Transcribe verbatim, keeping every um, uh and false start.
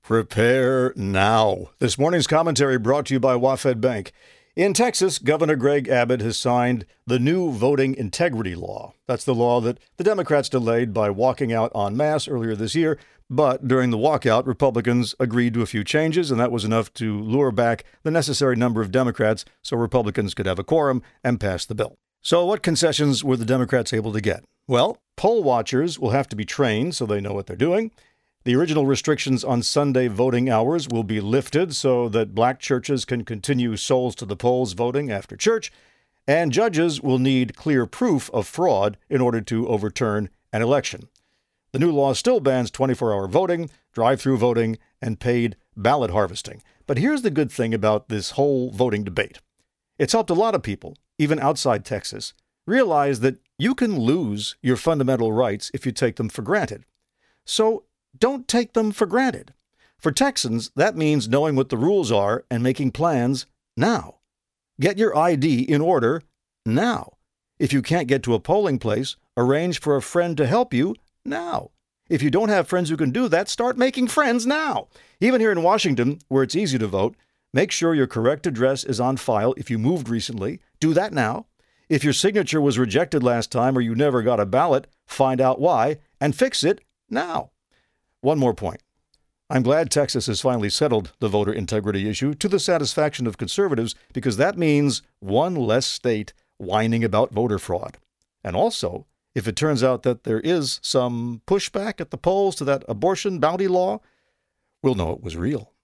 Prepare now. This morning's commentary brought to you by WaFd Bank. In Texas, Governor Greg Abbott has signed the new voting integrity law. That's the law that the Democrats delayed by walking out en masse earlier this year. But during the walkout, Republicans agreed to a few changes, and that was enough to lure back the necessary number of Democrats so Republicans could have a quorum and pass the bill. So what concessions were the Democrats able to get? Well, poll watchers will have to be trained so they know what they're doing. The original restrictions on Sunday voting hours will be lifted so that black churches can continue souls to the polls voting after church, and judges will need clear proof of fraud in order to overturn an election. The new law still bans twenty-four hour voting, drive-through voting, and paid ballot harvesting. But here's the good thing about this whole voting debate. It's helped a lot of people, even outside Texas, realize that you can lose your fundamental rights if you take them for granted. So don't take them for granted. For Texans, that means knowing what the rules are and making plans now. Get your I D in order now. If you can't get to a polling place, arrange for a friend to help you now. If you don't have friends who can do that, start making friends now. Even here in Washington, where it's easy to vote, make sure your correct address is on file if you moved recently. Do that now. If your signature was rejected last time or you never got a ballot, find out why and fix it now. One more point. I'm glad Texas has finally settled the voter integrity issue to the satisfaction of conservatives because that means one less state whining about voter fraud. And also, if it turns out that there is some pushback at the polls to that abortion bounty law, we'll know it was real.